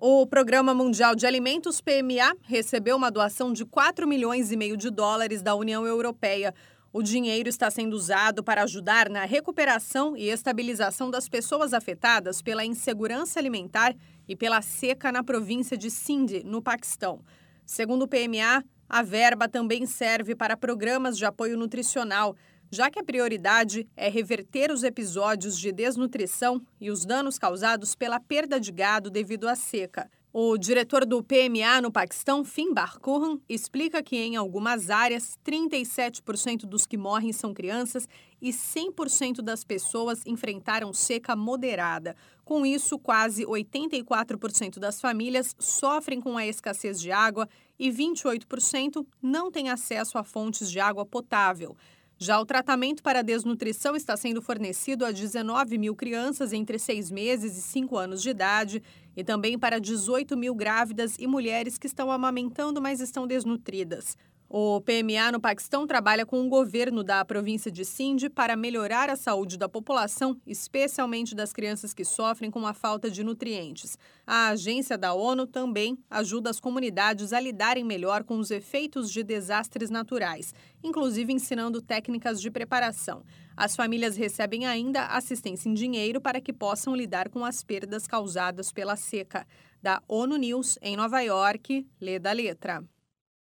O Programa Mundial de Alimentos, PMA, recebeu uma doação de 4,5 milhões de dólares da União Europeia. O dinheiro está sendo usado para ajudar na recuperação e estabilização das pessoas afetadas pela insegurança alimentar e pela seca na província de Sindh, no Paquistão. Segundo o PMA, a verba também serve para programas de apoio nutricional, já que a prioridade é reverter os episódios de desnutrição e os danos causados pela perda de gado devido à seca. O diretor do PMA no Paquistão, Finbar Khan, explica que em algumas áreas, 37% dos que morrem são crianças e 100% das pessoas enfrentaram seca moderada. Com isso, quase 84% das famílias sofrem com a escassez de água e 28% não têm acesso a fontes de água potável. Já o tratamento para a desnutrição está sendo fornecido a 19 mil crianças entre 6 meses e 5 anos de idade e também para 18 mil grávidas e mulheres que estão amamentando, mas estão desnutridas. O PMA no Paquistão trabalha com o governo da província de Sindh para melhorar a saúde da população, especialmente das crianças que sofrem com a falta de nutrientes. A agência da ONU também ajuda as comunidades a lidarem melhor com os efeitos de desastres naturais, inclusive ensinando técnicas de preparação. As famílias recebem ainda assistência em dinheiro para que possam lidar com as perdas causadas pela seca. Da ONU News, em Nova York, Lê da Letra.